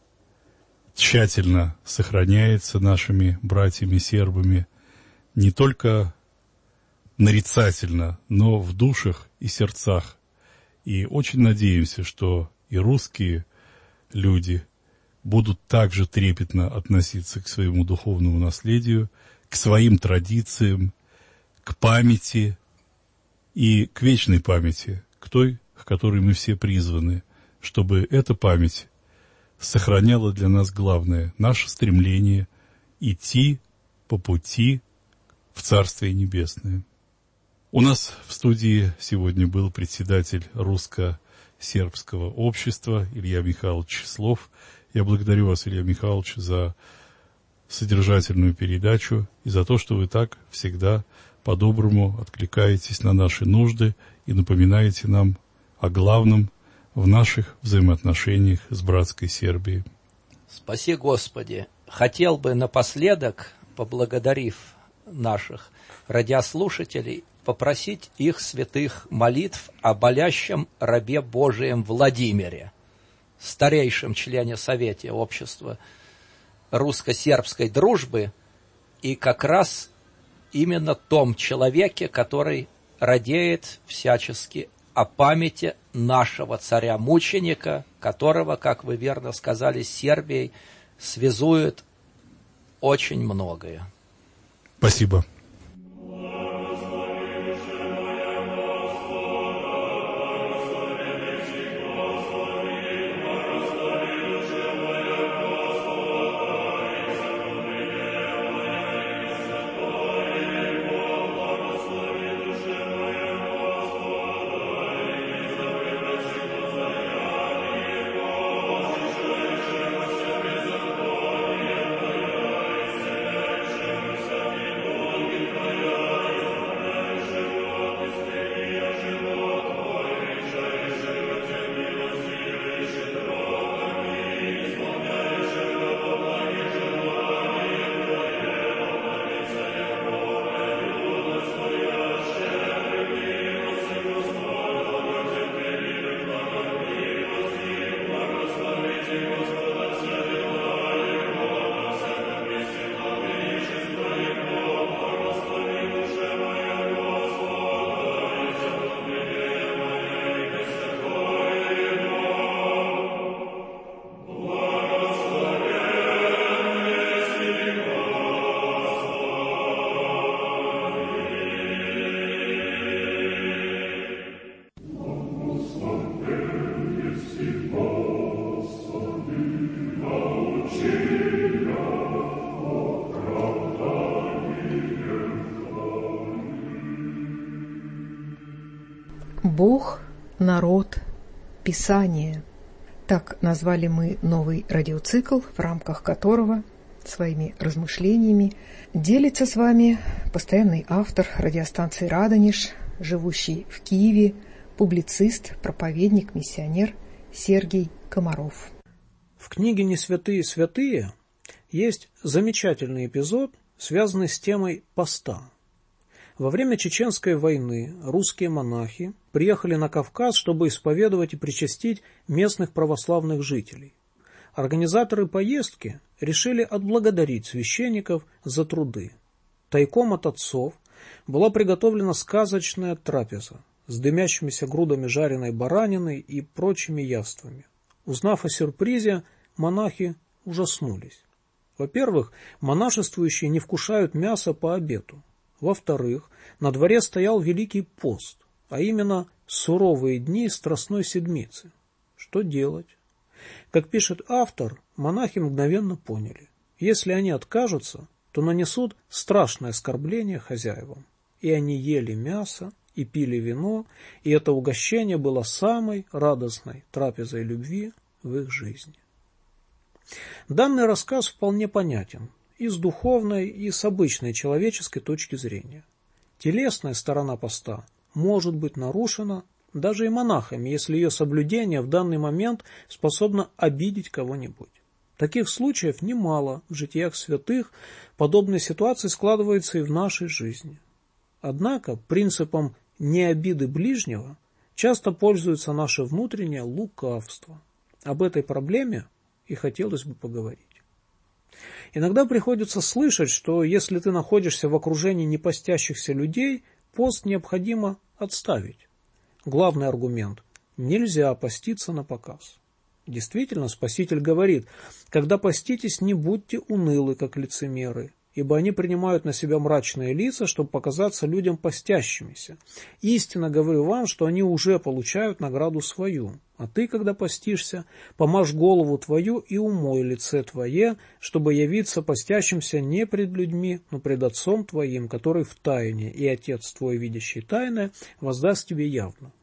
тщательно сохраняется нашими братьями-сербами, не только нарицательно, но в душах и сердцах. И очень надеемся, что и русские люди будут также трепетно относиться к своему духовному наследию, к своим традициям, к памяти и к вечной памяти, к той, к которой мы все призваны, чтобы эта память сохраняла для нас главное — наше стремление идти по пути в Царствие Небесное. У нас в студии сегодня был председатель русско-сербского общества Илья Михайлович Числов. Я благодарю вас, Илья Михайлович, за содержательную передачу и за то, что вы так всегда по-доброму откликаетесь на наши нужды и напоминаете нам о главном в наших взаимоотношениях с братской Сербией. Спаси Господи! Хотел бы напоследок, поблагодарив наших радиослушателей, попросить их святых молитв о болящем рабе Божием Владимире, старейшем члене Совета общества русско-сербской дружбы, и как раз именно том человеке, который радеет всячески о памяти нашего царя-мученика, которого, как вы верно сказали, с Сербией связует очень многое. Спасибо. Бог, народ, Писание. Так назвали мы новый радиоцикл, в рамках которого своими размышлениями делится с вами постоянный автор радиостанции «Радонеж», живущий в Киеве, публицист, проповедник, миссионер Сергей Комаров. В книге «Не святые святые» есть замечательный эпизод, связанный с темой поста. Во время Чеченской войны русские монахи приехали на Кавказ, чтобы исповедовать и причастить местных православных жителей. Организаторы поездки решили отблагодарить священников за труды. Тайком от отцов была приготовлена сказочная трапеза с дымящимися грудами жареной баранины и прочими явствами. Узнав о сюрпризе, монахи ужаснулись. Во-первых, монашествующие не вкушают мясо по обету. Во-вторых, на дворе стоял Великий пост, а именно суровые дни Страстной Седмицы. Что делать? Как пишет автор, монахи мгновенно поняли. Если они откажутся, то нанесут страшное оскорбление хозяевам. И они ели мясо, и пили вино, и это угощение было самой радостной трапезой любви в их жизни. Данный рассказ вполне понятен и с духовной, и с обычной человеческой точки зрения. Телесная сторона поста может быть нарушена даже и монахами, если ее соблюдение в данный момент способно обидеть кого-нибудь. Таких случаев немало в житиях святых, подобные ситуации складываются и в нашей жизни. Однако принципом «не обиды ближнего» часто пользуется наше внутреннее лукавство. Об этой проблеме и хотелось бы поговорить. Иногда приходится слышать, что если ты находишься в окружении непостящихся людей, пост необходимо отставить. Главный аргумент – нельзя поститься на показ. Действительно, Спаситель говорит: когда поститесь, не будьте унылы, как лицемеры, ибо они принимают на себя мрачные лица, чтобы показаться людям постящимися. Истинно говорю вам, что они уже получают награду свою. А ты, когда постишься, помажь голову твою и умой лице твое, чтобы явиться постящимся не пред людьми, но пред Отцом твоим, который в тайне, и Отец твой, видящий тайное, воздаст тебе явно.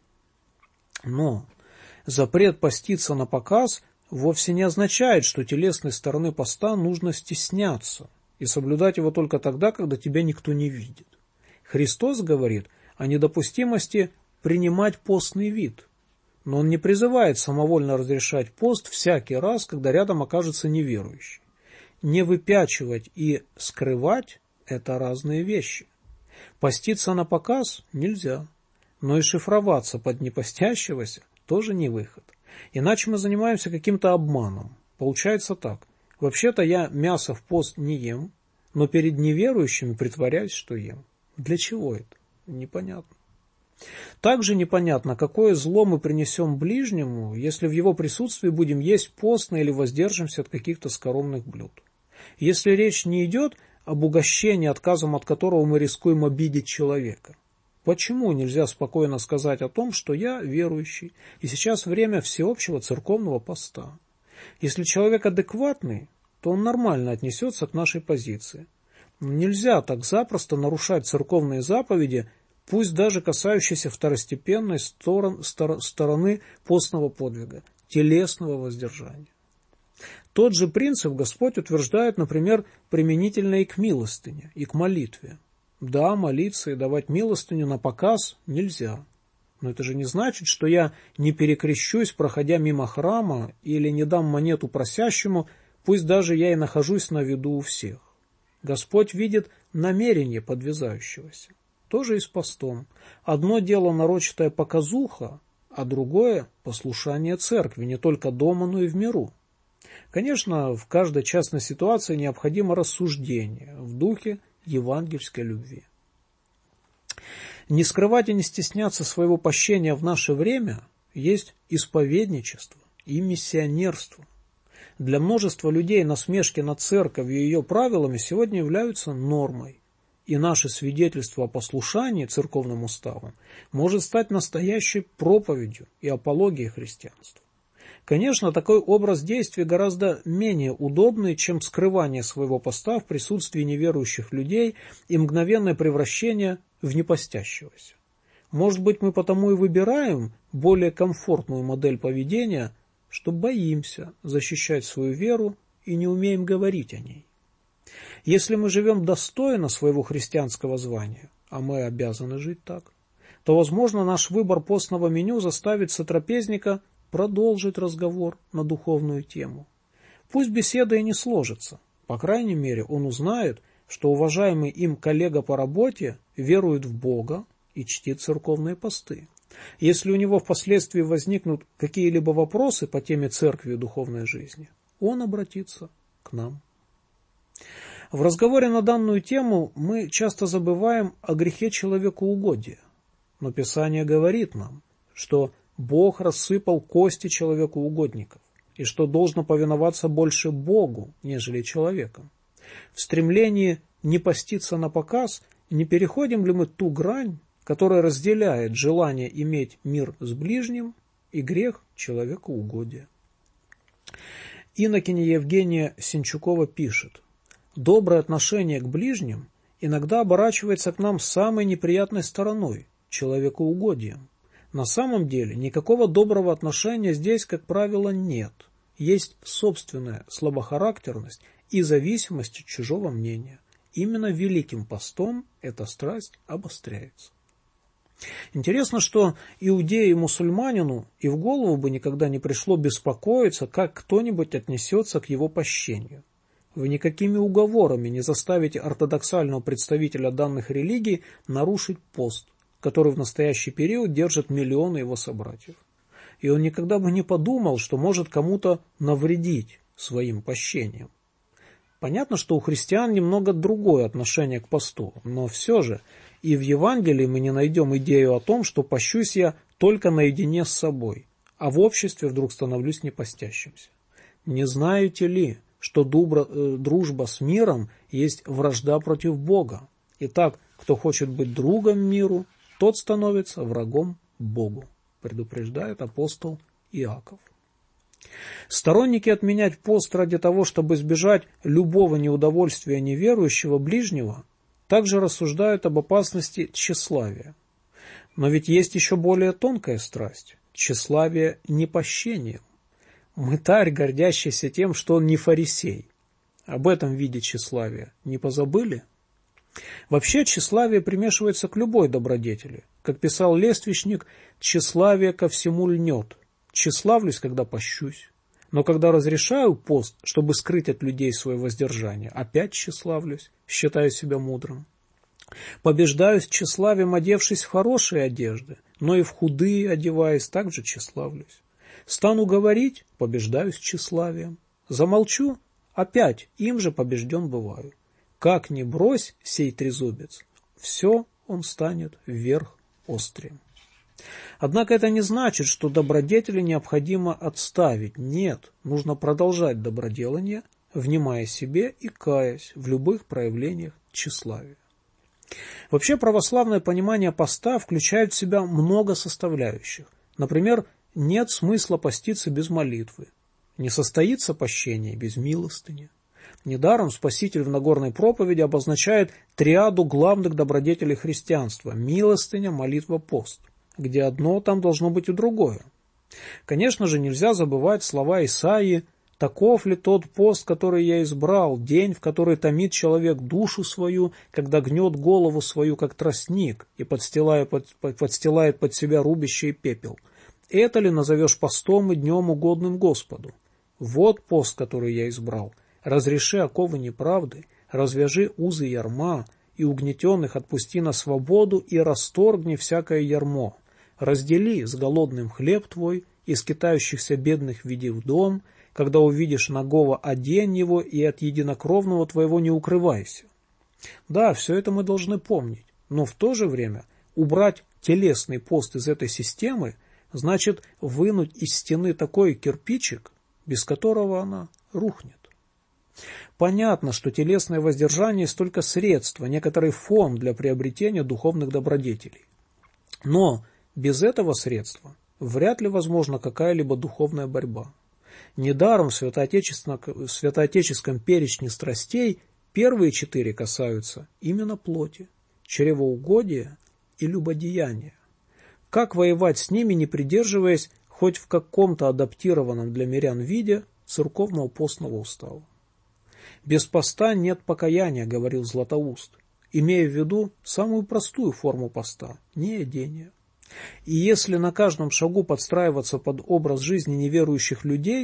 Но запрет поститься на показ вовсе не означает, что телесной стороны поста нужно стесняться и соблюдать его только тогда, когда тебя никто не видит. Христос говорит о недопустимости принимать постный вид, но Он не призывает самовольно разрешать пост всякий раз, когда рядом окажется неверующий. Не выпячивать и скрывать – это разные вещи. Поститься на показ нельзя, но и шифроваться под непостящегося тоже не выход. Иначе мы занимаемся каким-то обманом. Получается так. Вообще-то я мясо в пост не ем, но перед неверующими притворяюсь, что ем. Для чего это? Непонятно. Также непонятно, какое зло мы принесем ближнему, если в его присутствии будем есть постно или воздержимся от каких-то скоромных блюд. Если речь не идет об угощении, отказом от которого мы рискуем обидеть человека. Почему нельзя спокойно сказать о том, что я верующий, и сейчас время всеобщего церковного поста? Если человек адекватный, то он нормально отнесется к нашей позиции. Но нельзя так запросто нарушать церковные заповеди, пусть даже касающиеся второстепенной сторон, стор, стороны постного подвига, телесного воздержания. Тот же принцип Господь утверждает, например, применительно и к милостыне, и к молитве. Да, молиться и давать милостыню на показ нельзя. Но это же не значит, что я не перекрещусь, проходя мимо храма, или не дам монету просящему, пусть даже я и нахожусь на виду у всех. Господь видит намерение подвязающегося. Тоже и с постом. Одно дело нарочитая показуха, а другое – послушание церкви, не только дома, но и в миру. Конечно, в каждой частной ситуации необходимо рассуждение в духе евангельской любви. Не скрывать и не стесняться своего пощения в наше время есть исповедничество и миссионерство. Для множества людей насмешки над церковью и ее правилами сегодня являются нормой. И наше свидетельство о послушании церковным уставам может стать настоящей проповедью и апологией христианства. Конечно, такой образ действий гораздо менее удобный, чем скрывание своего поста в присутствии неверующих людей и мгновенное превращение в непостящегося. Может быть, мы потому и выбираем более комфортную модель поведения, что боимся защищать свою веру и не умеем говорить о ней. Если мы живем достойно своего христианского звания, а мы обязаны жить так, то, возможно, наш выбор постного меню заставит сотрапезника продолжить разговор на духовную тему. Пусть беседа и не сложится. По крайней мере, он узнает, что уважаемый им коллега по работе верует в Бога и чтит церковные посты. Если у него впоследствии возникнут какие-либо вопросы по теме церкви и духовной жизни, он обратится к нам. В разговоре на данную тему мы часто забываем о грехе человекоугодия. Но Писание говорит нам, что Бог рассыпал кости человекоугодников, и что должно повиноваться больше Богу, нежели человеком. В стремлении не поститься на показ, не переходим ли мы ту грань, которая разделяет желание иметь мир с ближним и грех человекоугодия? Инокиня Евгения Синчукова пишет: «Доброе отношение к ближним иногда оборачивается к нам самой неприятной стороной – человекоугодием. На самом деле никакого доброго отношения здесь, как правило, нет. Есть собственная слабохарактерность и зависимость от чужого мнения. Именно Великим постом эта страсть обостряется». Интересно, что иудею и мусульманину и в голову бы никогда не пришло беспокоиться, как кто-нибудь отнесется к его пощению. Вы никакими уговорами не заставите ортодоксального представителя данных религий нарушить пост, который в настоящий период держат миллионы его собратьев. И он никогда бы не подумал, что может кому-то навредить своим пощением. Понятно, что у христиан немного другое отношение к посту, но все же и в Евангелии мы не найдем идею о том, что пощусь я только наедине с собой, а в обществе вдруг становлюсь непостящимся. Не знаете ли, что дружба с миром есть вражда против Бога? Итак, кто хочет быть другом миру, тот становится врагом Богу, предупреждает апостол Иаков. Сторонники отменять пост ради того, чтобы избежать любого неудовольствия неверующего ближнего, также рассуждают об опасности тщеславия. Но ведь есть еще более тонкая страсть – тщеславие непощением. Мытарь, гордящийся тем, что он не фарисей. Об этом виде тщеславия не позабыли? Вообще тщеславие примешивается к любой добродетели. Как писал Лествичник, тщеславие ко всему льнет. Тщеславлюсь, когда пощусь. Но когда разрешаю пост, чтобы скрыть от людей свое воздержание, опять тщеславлюсь, считаю себя мудрым. Побеждаюсь тщеславием, одевшись в хорошие одежды, но и в худые, одеваясь, также тщеславлюсь. Стану говорить, побеждаюсь тщеславием. Замолчу, опять им же побежден бываю. Как ни брось сей трезубец, все он станет вверх острием. Однако это не значит, что добродетели необходимо отставить. Нет, нужно продолжать доброделание, внимая себе и каясь в любых проявлениях тщеславия. Вообще православное понимание поста включает в себя много составляющих. Например, нет смысла поститься без молитвы, не состоится пощение без милостыни. Недаром Спаситель в Нагорной проповеди обозначает триаду главных добродетелей христианства – милостыня, молитва, пост. Где одно, там должно быть и другое. Конечно же, нельзя забывать слова Исаии: «Таков ли тот пост, который я избрал, день, в который томит человек душу свою, когда гнет голову свою, как тростник, и подстилает под, подстилает под себя рубище и пепел? Это ли назовешь постом и днем угодным Господу? Вот пост, который я избрал. Разреши оковы неправды, развяжи узы ярма, и угнетенных отпусти на свободу, и расторгни всякое ярмо. Раздели с голодным хлеб твой, и скитающихся бедных веди в дом, когда увидишь нагого, одень его, и от единокровного твоего не укрывайся». Да, все это мы должны помнить, но в то же время убрать телесный пост из этой системы значит вынуть из стены такой кирпичик, без которого она рухнет. Понятно, что телесное воздержание есть только средство, некоторый фон для приобретения духовных добродетелей. Но без этого средства вряд ли возможна какая-либо духовная борьба. Недаром в святоотеческом, в святоотеческом перечне страстей первые четыре касаются именно плоти, чревоугодия и любодеяния. Как воевать с ними, не придерживаясь хоть в каком-то адаптированном для мирян виде церковного постного устава? «Без поста нет покаяния», — говорил Златоуст, имея в виду самую простую форму поста – неедение. И если на каждом шагу подстраиваться под образ жизни неверующих людей,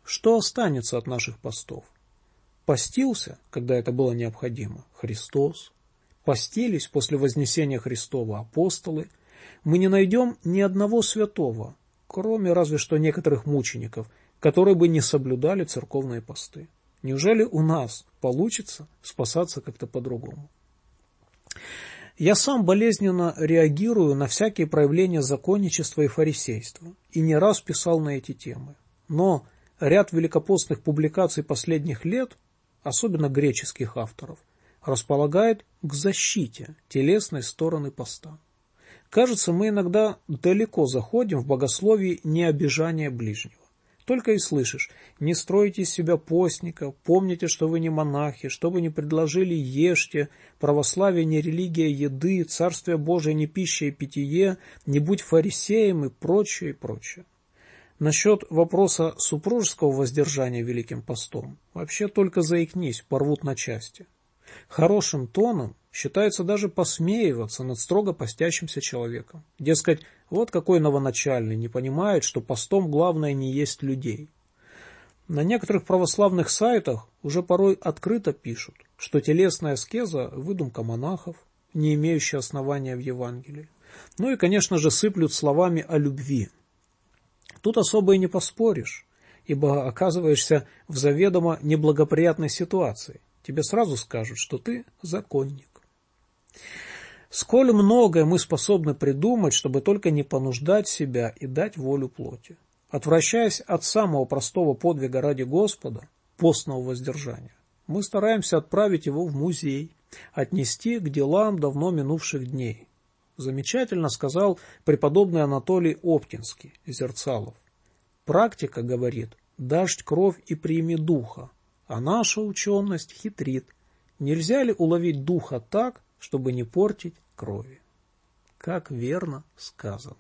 что останется от наших постов? Постился, когда это было необходимо, Христос. Постились после вознесения Христова апостолы. Мы не найдем ни одного святого, кроме разве что некоторых мучеников, которые бы не соблюдали церковные посты. Неужели у нас получится спасаться как-то по-другому? Я сам болезненно реагирую на всякие проявления законничества и фарисейства, и не раз писал на эти темы. Но ряд великопостных публикаций последних лет, особенно греческих авторов, располагает к защите телесной стороны поста. Кажется, мы иногда далеко заходим в богословии необижания ближнего. Только и слышишь: не стройте из себя постника, помните, что вы не монахи, что бы ни предложили, ешьте, православие не религия еды, царствие Божие не пища и питье, не будь фарисеем и прочее, и прочее. Насчет вопроса супружеского воздержания великим постом вообще только заикнись, порвут на части. Хорошим тоном считается даже посмеиваться над строго постящимся человеком. Дескать, вот какой новоначальный, не понимает, что постом главное не есть людей. На некоторых православных сайтах уже порой открыто пишут, что телесная аскеза – выдумка монахов, не имеющая основания в Евангелии. Ну и, конечно же, сыплют словами о любви. Тут особо и не поспоришь, ибо оказываешься в заведомо неблагоприятной ситуации. Тебе сразу скажут, что ты законник. Сколь многое мы способны придумать, чтобы только не понуждать себя и дать волю плоти. Отвращаясь от самого простого подвига ради Господа, постного воздержания, мы стараемся отправить его в музей, отнести к делам давно минувших дней. Замечательно сказал преподобный Анатолий Оптинский, Зерцалов. Практика говорит: «Дашь кровь и прими духа», а наша ученость хитрит. Нельзя ли уловить духа так, чтобы не портить крови? Как верно сказано.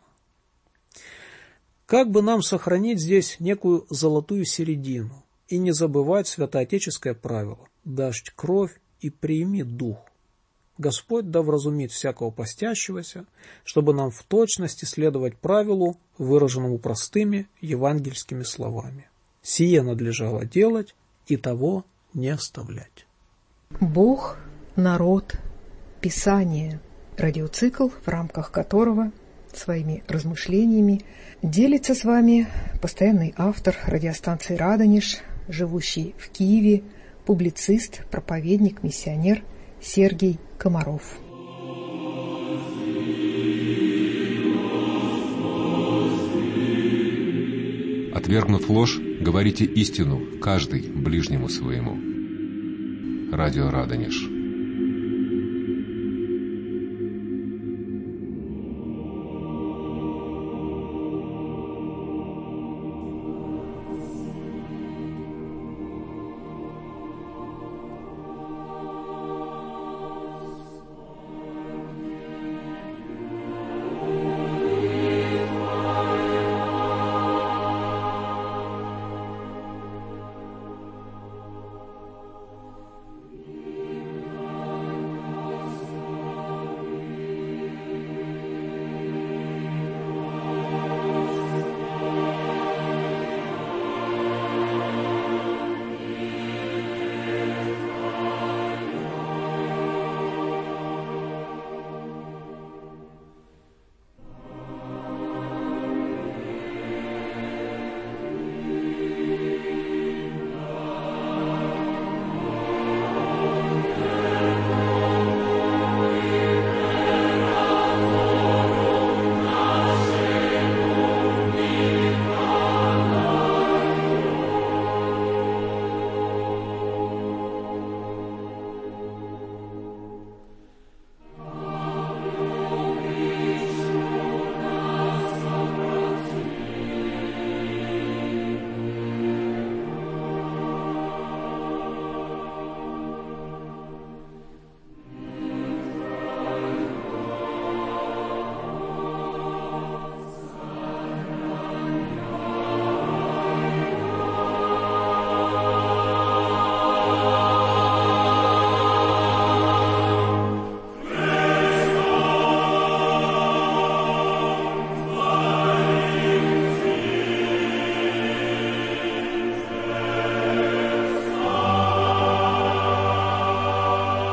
Как бы нам сохранить здесь некую золотую середину и не забывать святоотеческое правило: «Дашь кровь и прими дух». Господь да вразумит всякого постящегося, чтобы нам в точности следовать правилу, выраженному простыми евангельскими словами. Сие надлежало делать и того не оставлять. Бог, народ, Писание. Радиоцикл, в рамках которого своими размышлениями делится с вами постоянный автор радиостанции «Радонеж», живущий в Киеве, публицист, проповедник, миссионер Сергей Комаров. Отвергнув ложь, говорите истину, каждый ближнему своему. Радио Радонеж.